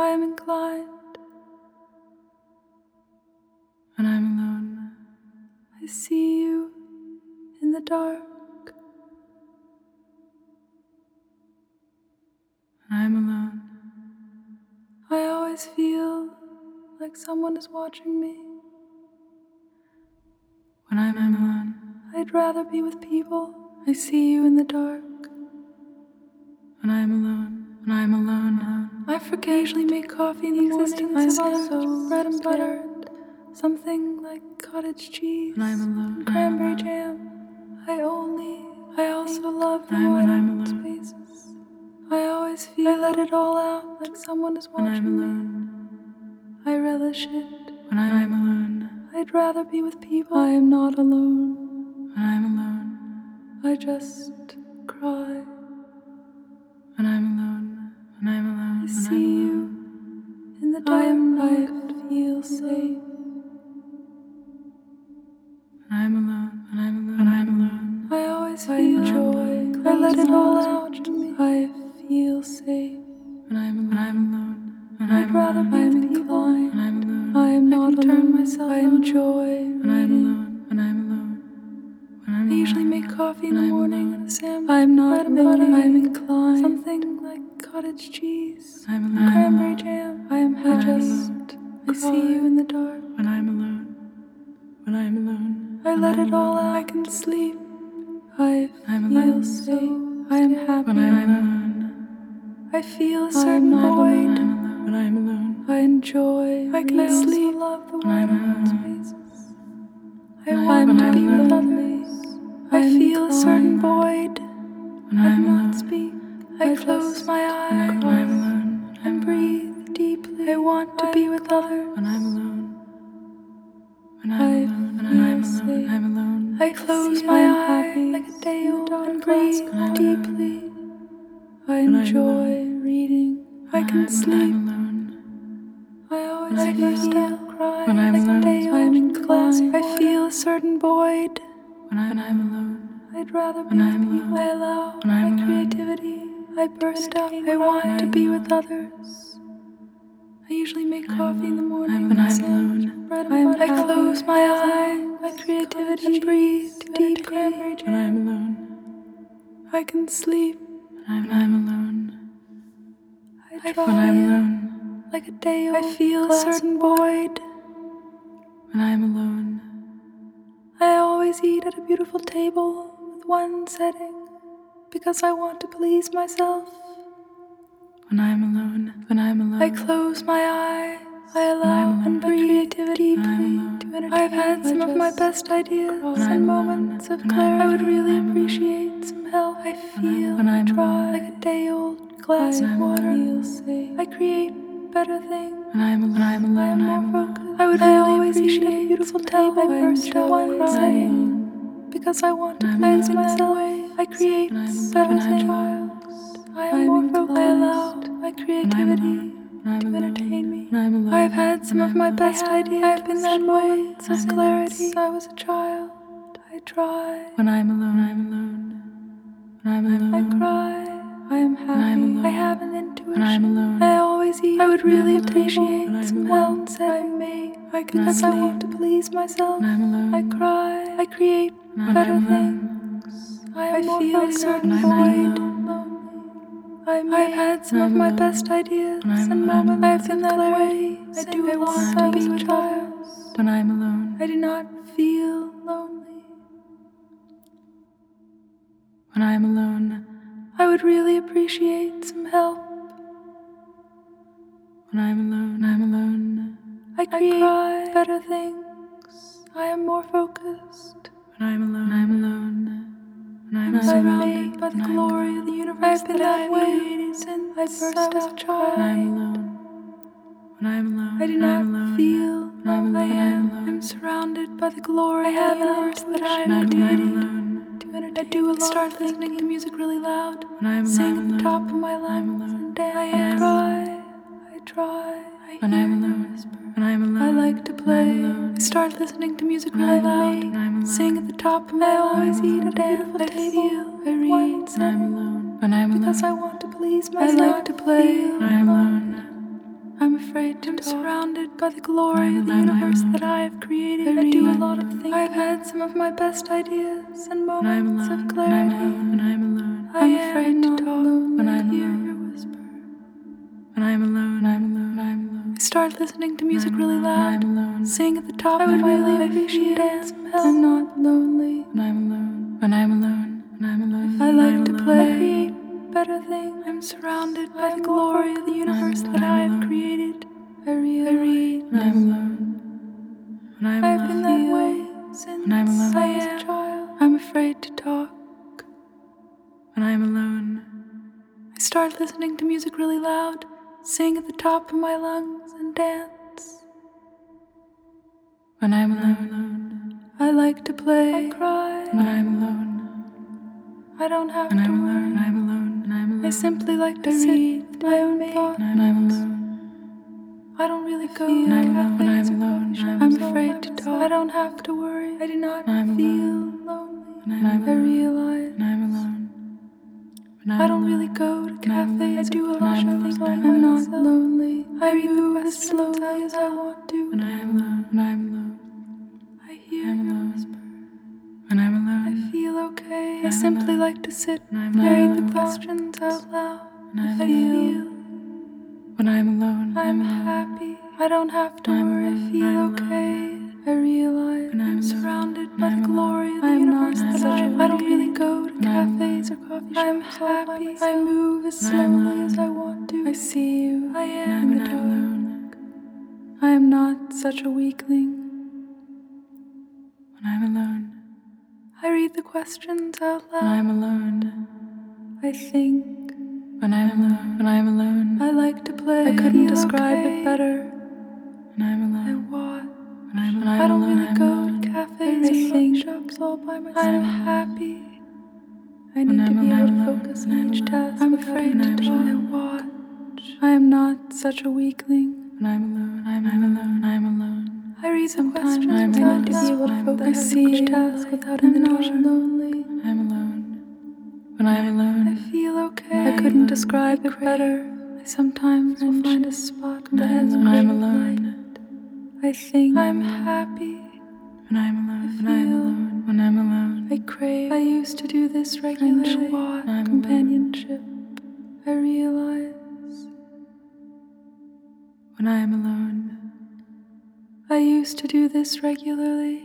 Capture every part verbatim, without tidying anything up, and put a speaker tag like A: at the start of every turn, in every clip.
A: I am inclined. When I'm alone, I see you in the dark. When I'm alone, I always feel like someone is watching me. When I'm alone, I'd rather be with people. I see you in the dark. When I'm alone, when I'm alone, I occasionally make coffee in the morning. I'm so bread and butter, something like cottage cheese. When I'm alone, and cranberry jam. I only, I also love the wide spaces. I always feel I let it all out like someone is watching when I'm alone. Me. I relish it when I'm alone. I'd rather be with people. I am not alone. When I'm alone, I just cry. When I'm alone, when I'm alone, I see you in the dark. I am not feel safe. When I'm alone, when I'm alone, when I'm alone, I always feel joy. I let it all out to me. I feel safe. When I'm alone, when I'm alone, when I'd rather be with people. When I'm alone, I am not alone. Turn myself. I enjoy. When I'm alone, when I'm alone, when I'm alone, I usually make coffee in the morning and a sandwich. I'm not alone. I'm inclined. Something like cottage cheese. I'm alone. Cranberry jam. I am happy. I just. I see you in the dark. When I'm alone. When I'm alone. I let it all out. I can sleep. I feel safe. I am happy. When I'm alone. I feel a certain void. When I'm alone. I enjoy. I can sleep. Love the wide spaces. I want to be with others. I feel a certain void. When I cannot speak. I close my eyes. When I'm alone. And breathe deeply. I want to be with others. When I'm alone. When I'm alone. When I'm alone. When I'm alone. I close my eyes like a day old and breathe deeply. I enjoy reading. I can sleep. I always feel cry when I'm alone. I'm inclined. I feel a certain void when I'm alone. I'd rather be with people. I allow my creativity. I burst out. I want to be with others. I usually make coffee in the morning when I'm alone. I close my eyes. My creativity breathe deeply when I'm alone. I can sleep when I'm alone. I try when I'm alone. Like a day old. I feel a certain void when I'm alone. I always eat at a beautiful table with one setting because I want to please myself. When I'm alone, when I'm alone, I close my eyes. I allow and breathe deeply to entertain. I've had some of my best ideas and moments of clarity. I would really appreciate some help. I feel when I'm dry like a day old glass of water. I create better things. When I'm alone, I'm alone, I'm more focused. I would really appreciate a beautiful table. I burst out one setting because I want to please myself. I create better things. I am more focused. I allow my creativity to entertain me. I've had some of my best ideas. I've been that way of clarity since I was a child. I try. When I'm alone, I'm alone. When I'm alone, I cry. I am happy. I have an intuition. When I'm alone, I always eat. I would really appreciate some help that I make. I can because I want to please myself. When I'm alone, I cry. I create better things. I feel a certain void. I've had some of my best ideas and moments. I've been that way. I do I want to be with others. When I'm alone, I do not feel lonely. When I'm alone, I would really appreciate some help. When I'm alone, I'm alone. I create I better things. I am more focused. When I'm alone, I'm alone. When I'm surrounded by the glory of the universe. I've been that way since I first I was a child. When I'm alone. When I'm alone, I do not alone. Feel when I'm alone, I am. I'm, I'm surrounded by the glory I have of the universe that I am alone. To entertain. I do a lot start listening to music really loud. When I'm sing alone, at the top of my lungs and dance. I try, I try. I when I'm alone, whisper. When I'm alone, I like to play. I start listening to music really loud. When I'm alone, sing at the top of my I always eat at a beautiful table. I read when I'm alone. When I'm alone, because I want to please myself. I like to play when I'm alone. I'm afraid to I'm talk. Surrounded by the glory of the universe that I have created. I do a lot of thinking. I've had some of my best ideas and moments of clarity. When I'm alone, I'm afraid to talk. When I'm alone, your whisper. When I'm alone, I'm alone, I'm alone. I start listening to music really loud. I'm alone. Sing at the top of my lungs and dance. I'm not lonely. When I'm alone, when I'm alone, when I'm alone. I like to play. I create better things. I'm surrounded by the glory of the universe that I have created. I read. When I'm alone. When I'm alone. I've been that way since when I'm alone. I was a child. I'm afraid to talk. When I'm alone, I start listening to music really loud, sing at the top of my lungs, and dance. When I'm alone, I like to play. I cry. When I'm alone, I don't have when to I'm worry. Alone, I'm alone, when I'm alone. I simply like to I read my own thoughts. When I'm alone, I don't really go to cafes when I'm alone. I'm, I'm afraid to talk. I don't have to worry. I do not I'm feel alone. Lonely. When I'm I realize when I'm alone. When I'm I don't alone. Really go to cafes. I do a lot of things by myself. I'm not lonely. I read the as slowly as I want to. When I'm alone. When I'm alone. I hear I'm your alone. Whisper. When I'm alone. I feel okay. I I'm simply alone. Like to sit and read the questions out loud. When I feel. When I'm alone, I'm, I'm happy. I don't have to I'm worry. Alone, I feel I'm okay. Alone. I realize when I'm, I'm surrounded by the glory of the universe that I, I don't really go to cafes or coffee shops. I'm happy. I move as slowly as I want to. I see you. I am in the dark. I am not such a weakling. When I'm alone, I read the questions out loud. When I'm alone, I think. When I'm alone, when I'm alone, I like to play. I couldn't describe okay. It better. When I'm alone, I watch. When I'm alone, I don't really I'm go alone. To cafes I or think shops all by myself. I'm happy. I need to be able to focus on each task. I'm afraid to talk. I watch. I am not such a weakling. When I'm alone, I'm, I'm alone, I'm alone. I read some questions. I'm alone. To be able to focus on each task without I'm not lonely. I'm alone. When I'm alone, I feel okay. I couldn't describe it better. I sometimes will find a spot that has when I'm alone. I think I'm happy. When I'm alone, when I'm alone, when I'm alone, I crave. I used to do this regularly. Companionship. I realize. When I'm alone, I used to do this regularly.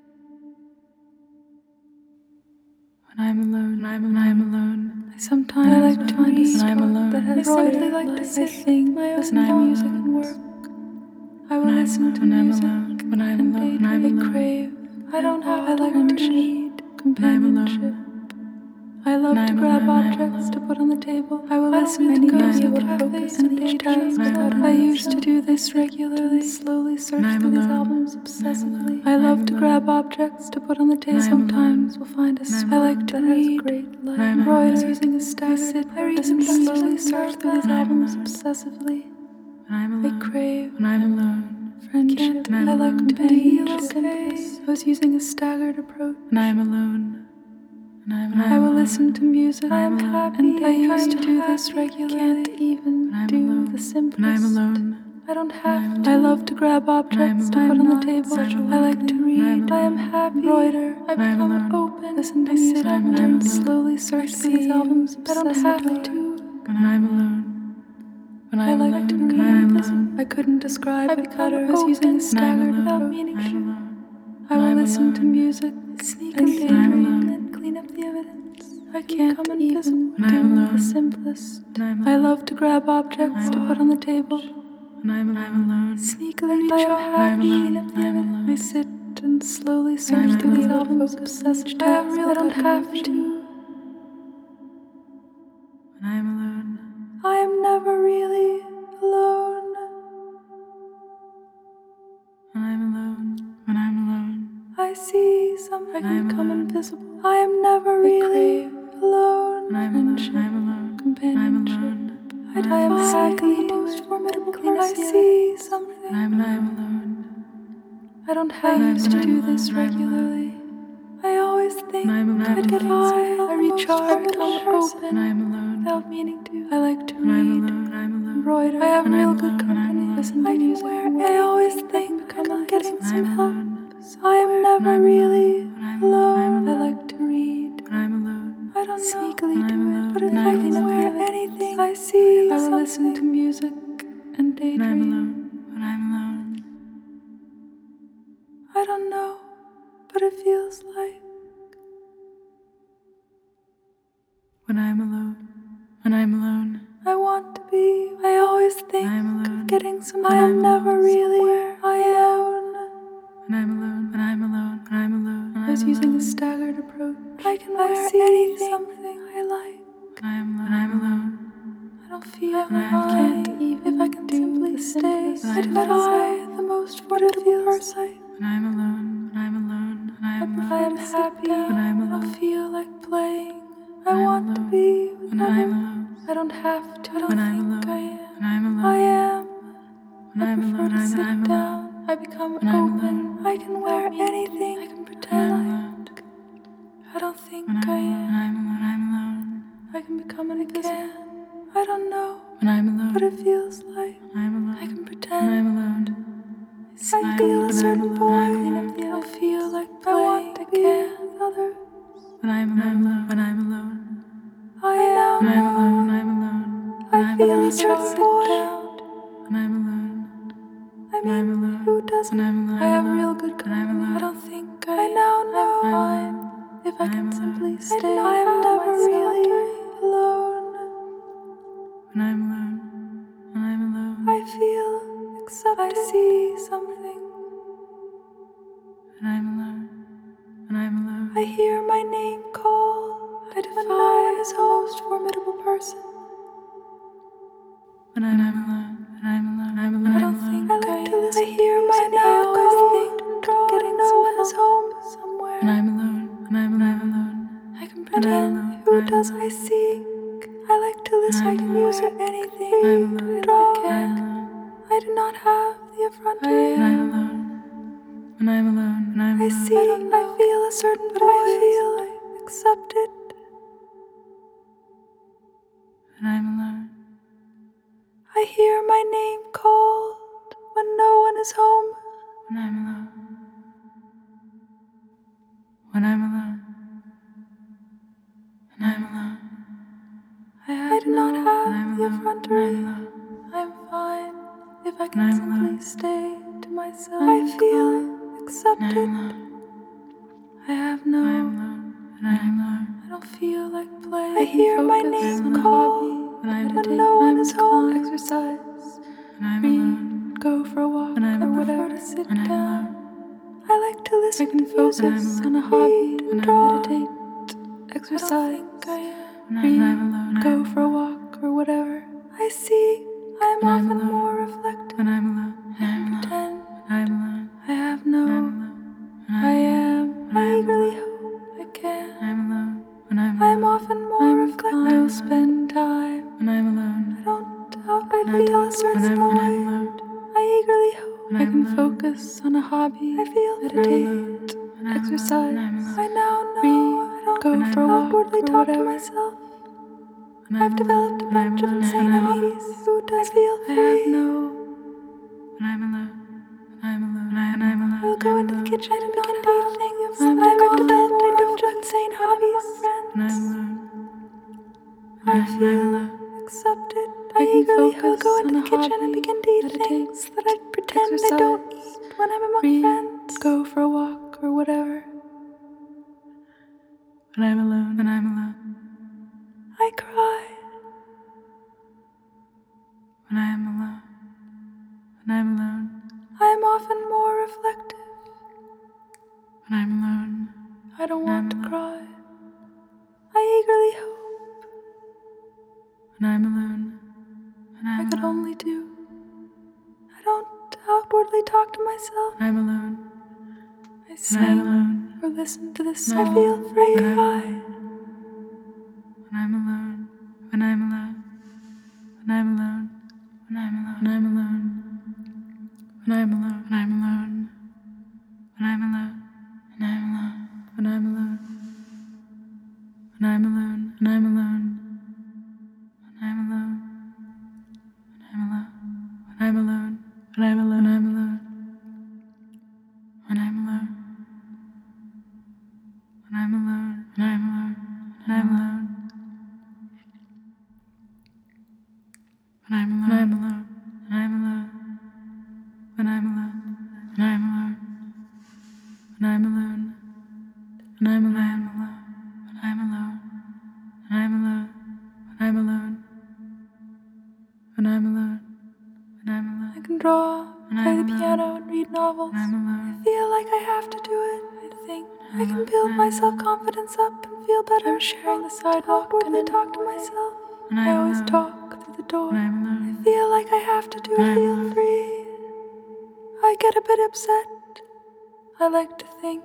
A: When I'm alone, when I'm, when I'm alone, I sometimes I like to find a spot I'm alone. That has I simply like to sit, sing, listen to music and work. I will listen to music when I'm alone, when I'm alone. I crave. I don't have I like to read companionship. I love to grab objects to put on the table. I will listen to music to focus on each task. I used to do this regularly. Slowly search through these albums obsessively. I love to grab objects to put on the table. Sometimes we'll find a spot I like to read. Roy is using a stagger. I read and slowly search through these albums obsessively. I crave. When I'm alone. Friendship. I like to be okay. I was using a staggered approach. When I'm alone. I'm I will alone. Listen to music. I am happy. And I used to do this regularly. Can't even do alone. The simplest. I'm alone. I don't have to. I love to grab objects to put on the table. I like to read. I am happy. Embroider. I become open. Listen to music and slowly search through these albums. I don't have to. When I'm alone. When I'm I like alone. To read. I'm alone. I couldn't describe I it better. I was using a staggered without meaning. I will listen to music. Sneak and daydream and clean up the evidence. I can't come even do the simplest. I love to grab objects to put on the table. When I'm alone, sneakily reach out and clean up the evidence. I sit and slowly search through these albums obsessed tasks. I don't have to. When I'm alone, I am never really alone. When I'm alone, when I'm alone. I see something become invisible. I am never really alone. When I'm alone, I'm alone. Companionship. I'm alone. I am exactly the most formidable clean I see something. I'm alone. I don't have to do this regularly. I always think I'd get high. I recharge, I'm open. I'm alone. without meaning to. I like to read, embroider. I have real good company. Listen to music. I always think I'm getting some help. So I am never really alone. I like to read. I don't sneakily do it, but if I can wear anything, I see. I will listen to music and daydream. When I'm alone, I don't know, but it feels like when I'm alone. When I'm alone, I want to be. I always think of getting some. I am never really where I am. When I'm alone, when I'm alone, when I'm alone. I was using a staggered approach. I can wear anything, something I like. When I'm alone, when I'm alone. I don't feel I can't even if I can simply stay. I defy the most formidable person. When I'm alone, when I'm alone, when I'm alone. I am happy when I'm alone. I don't feel like playing. I want to be with others. I don't have to. I don't think I am. I am. I prefer to sit down. I become open. I can wear anything. I can pretend like I don't think I am. I can become invisible. I don't know what it feels like. I can pretend. I feel a certain point. I don't feel like I want to be with others. When I'm alone, when I'm alone, I am. When I'm alone, I'm alone. I feel a certain point. When I'm alone, I mean, who doesn't? I have real good company. I don't think I now know if I can simply stay. I am never really alone. When I'm alone, when I'm alone, I feel accepted. I see something. When I'm alone, when I'm alone, I hear my name called. I defy no one is the most formidable person. When I'm alone, when I'm alone, I'm alone. I don't think I like to listen. I hear my name called. Getting no one is home somewhere. When I'm alone, when I'm alone, I can pretend. Who does I seek? I like to listen to music, anything, draw. I do not have the effrontery. When I'm alone, when I'm alone, when I'm alone, I see, I feel a certain voice. I feel accepted. When I'm alone, I hear my name called when no one is home. When I'm alone, when I'm alone, when I'm alone, I, have I do no, not have the effrontery. I'm fine if I can simply alone. Stay to myself. I'm I feel accepted. I have no. I'm alone. I'm alone. I don't feel like playing. I hear my name called when no one is home. Exercise. When I'm read, alone. Go for a walk when I'm or whatever. To sit when down. I like to listen I can to focus music on a hobby and draw. Meditate. Exercise. When read, I'm alone. Go I'm for a walk or whatever. I see. I'm when often I'm more reflective. When I'm alone. I can pretend. When I'm alone. I have no. When I'm alone. When I am. When I eagerly hope I can. I'm alone. When I'm alone. I'm often more reflective. I will spend time. When I'm alone. I don't doubt. I feel a certain void. I eagerly hope I can focus on a hobby. I feel meditate. Exercise. I now know. I don't go for a walk outwardly talk to myself. I've developed a bunch of insane hobbies. Who does feel free? I have no. When I'm alone. I'm alone. When I'm alone. I will go into the kitchen and begin to eat things. I've developed a bunch of insane hobbies. When I'm alone. I feel accepted. I eagerly will go into the kitchen and begin to eat things that I pretend I don't eat when I'm among friends. Go for a walk or whatever. When I'm alone. When I'm alone. I cry. When I am alone. When I'm alone. I am often more reflective. When I'm alone. I don't want to cry. I eagerly hope. When I'm alone. When I'm I could alone. Only do. I don't outwardly talk to myself. When I'm alone. I sing alone. Or listen to this song. I feel free. When I'm alone. When I'm alone. When I'm alone. When I'm alone. When I'm alone. When I'm alone. When I'm alone. When I'm alone. When I'm alone. When I'm alone. When I'm alone. When I'm alone. When I'm alone. when I'm alone, when I'm alone, when I'm alone, when I'm alone, when I'm alone, when I'm alone, when I'm alone, when I'm alone, when I'm alone, when I'm alone, when I'm alone, when I'm alone, when I'm alone, when I'm alone, when I'm alone, when I'm alone, when I'm alone, when I'm alone, I can draw, play the piano, and read novels. I feel like I have to do it. I think I can build my self-confidence up and feel better. I'm sharing the sidewalk and I talk to myself. I always talk through the door. I feel like I have to do it. I feel free. I get a bit upset. I like to think.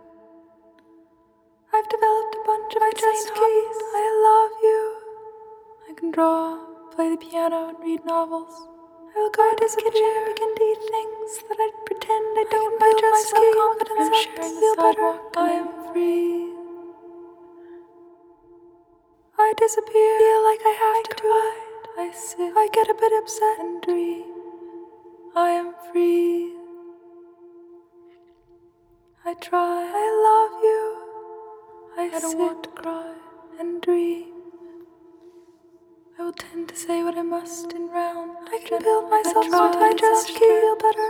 A: I've developed a bunch of insane hobbies. I love you. I can draw, play the piano, and read novels. I will go into the kitchen and begin to eat things that I pretend I don't I build my self-confidence up sharing the feel better. I am free. I disappear. I feel like I have I to do it. I sit. I get a bit upset and dream. I am free. I try. I love you. I, I don't want to cry and dream. I will tend to say what I must in round. I can build myself so I just feel better.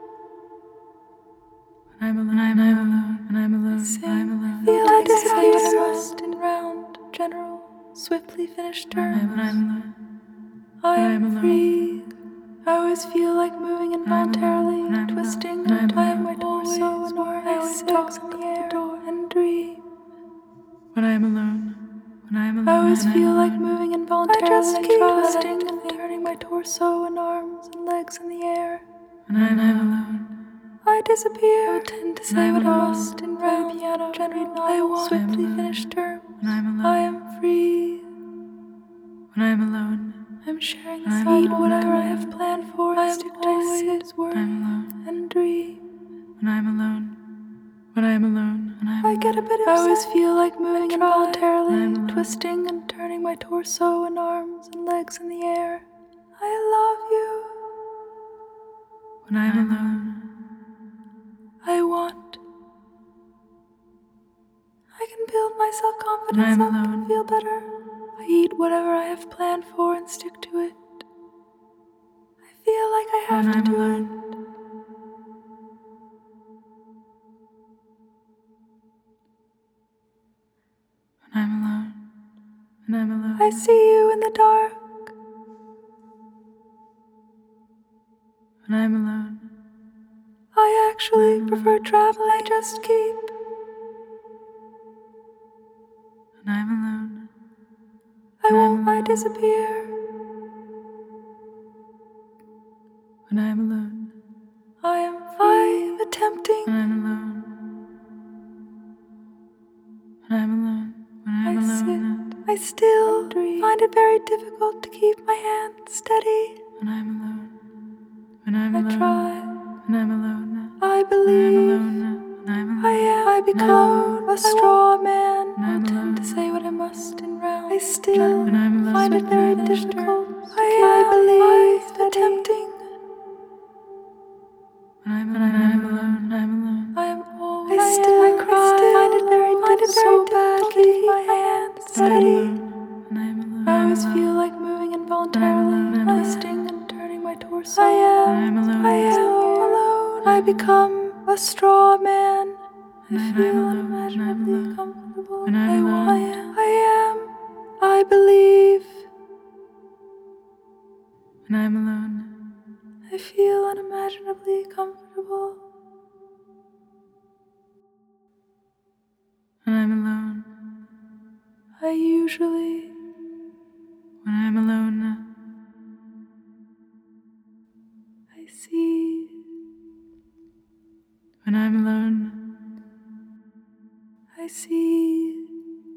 A: When I'm alone, I'm alone, when I'm alone, I sing, I'm alone. I feel like I say what I must in round. General, swiftly finished terms. When I'm alone, I am free. I always feel like moving involuntarily, twisting and tying my torso and arms. I always talk in the air and dream. When I'm alone, when I'm alone, I always feel like moving involuntarily. I just keep twisting and turning my torso and arms and legs in the air. When I'm alone, I disappear. I tend to say what I must in round the piano. General, I want swiftly finished terms. When I'm alone, I am free. When I'm alone, I'm sharing the sidewalk. I eat whatever I have planned for. I am always worrying and dream. When I'm alone, when I'm alone, when I'm I get a bit upset. I always feel like moving involuntarily, twisting and turning my torso and arms and legs in the air. I love you. When I'm alone, I want. I can build my self-confidence up and feel better. I eat whatever I have planned for and stick to it. I feel like I have to do it. When I'm alone, when I'm alone, I see you in the dark. When I'm alone, I actually prefer traveling. I just keep. When I'm alone, I won't. I disappear. When I'm alone, I am free. I'm attempting. When I'm alone, when I'm alone, when I'm I alone, sit. I still find it very difficult to keep my hands steady. When I'm alone, when I'm I alone, try. When I'm alone, I believe. When I'm alone, when I'm alone, I am. I become a straw man. I tend to say what I must in round. I still find it very difficult. I, I believe attempting. When I'm alone, I'm alone, I'm alone. I am always. I still I cry. I still find it very difficult so bad to keep my hands steady. When I'm alone, I always feel like moving involuntarily, twisting and turning my torso. I am. I am alone. I become a straw man. I feel unimaginably comfortable. I want. I am. I believe. When I'm alone, I feel unimaginably comfortable. When I'm alone, I usually, when I'm alone, I see. When I'm alone, I see.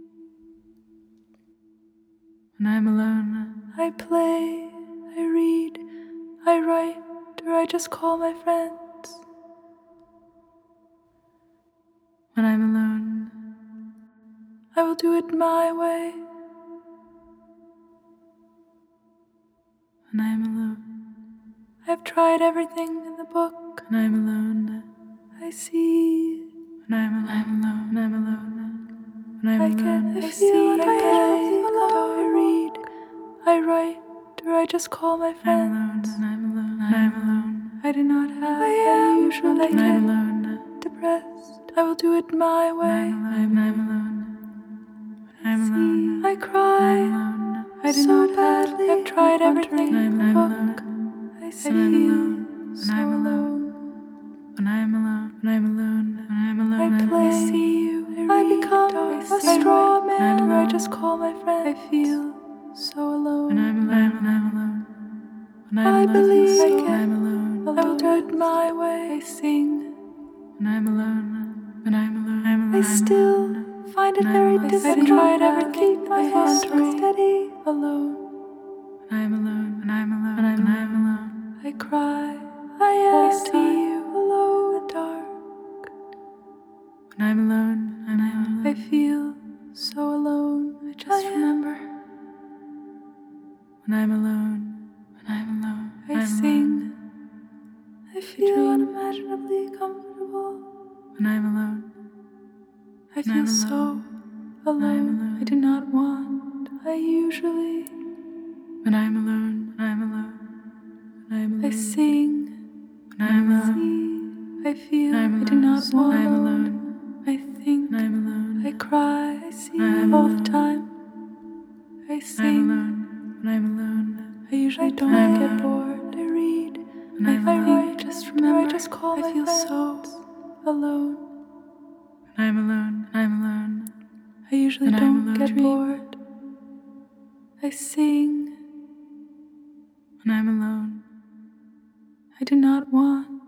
A: When I'm alone, I play, I read, I write, or I just call my friends. When I'm alone, I will do it my way. When I'm alone, I've tried everything in the book, and I'm alone. I see. When I'm alone, when I'm alone, when I'm
B: I
A: alone,
B: get,
A: I
B: I
A: see,
B: feel,
A: I
B: I
A: play, I read, I write, or I just call my friends.
B: I'm alone, I'm alone, I'm alone.
A: I do not have,
B: I
A: I
B: am,
A: usually
B: I
A: get
B: am
A: alone, depressed. I will do it my way.
B: I'm alone, I'm alone. I'm
A: See,
B: alone.
A: I cry.
B: I'm alone.
A: I do
B: So
A: not have.
B: badly.
A: I've tried everything
B: I'm
A: in the book.
B: alone.
A: I see
B: I'm
A: you
B: alone.
A: so
B: I'm alone.
A: alone.
B: When I'm alone, when I'm alone, when I'm alone,
A: I
B: I'm
A: play,
B: alone.
A: see you,
B: I
A: I read,
B: become
A: I
B: a
A: sing,
B: straw
A: or
B: man.
A: I just call my friends. I feel so alone.
B: When I'm alone, when I'm alone, when I'm
A: I
B: alone,
A: believe
B: I
A: I
B: when
A: can.
B: I'm alone.
A: I will do it my way. I sing.
B: When I'm alone, when I'm alone, I'm alone.
A: I still
B: alone.
A: find it
B: When I'm
A: very
B: alone.
A: difficult. I tried everything.
B: Keep my
A: I
B: head
A: straight,
B: steady.
A: alone.
B: When I'm alone, when I'm alone, when I'm, when I'm alone.
A: I cry. I am. I see you alone in the dark.
B: When I'm alone, when I'm alone.
A: I feel so alone. I just
B: I
A: remember.
B: When I'm alone, when I'm alone,
A: I
B: I'm
A: sing.
B: alone.
A: I feel unimaginably comfortable.
B: When I'm alone,
A: I
B: when
A: feel
B: I'm
A: so
B: alone,
A: alone.
B: alone.
A: I do not want. I usually.
B: When I'm alone, when I'm alone, when I'm alone.
A: I sing.
B: When I'm alone,
A: See. I feel.
B: I'm
A: I
B: alone.
A: do not want.
B: I'm alone.
A: I think.
B: When I'm alone,
A: I cry. I see
B: I'm
A: all
B: alone.
A: the time. I
B: I'm
A: sing.
B: alone. When I'm alone,
A: I usually
B: I
A: don't
B: I'm
A: get
B: alone.
A: bored. I read.
B: When
A: I
B: I'm
A: think.
B: alone,
A: Just remember.
B: I just call
A: I
B: my
A: feel
B: friends.
A: so alone.
B: When I'm alone, I'm alone.
A: I usually
B: When I'm
A: don't
B: alone,
A: get bored. I sing.
B: When I'm alone,
A: I do not want.